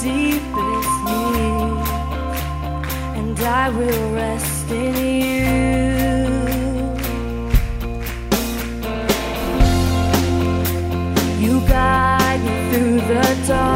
deepest need, and I will rest in you. You guide me through the dark.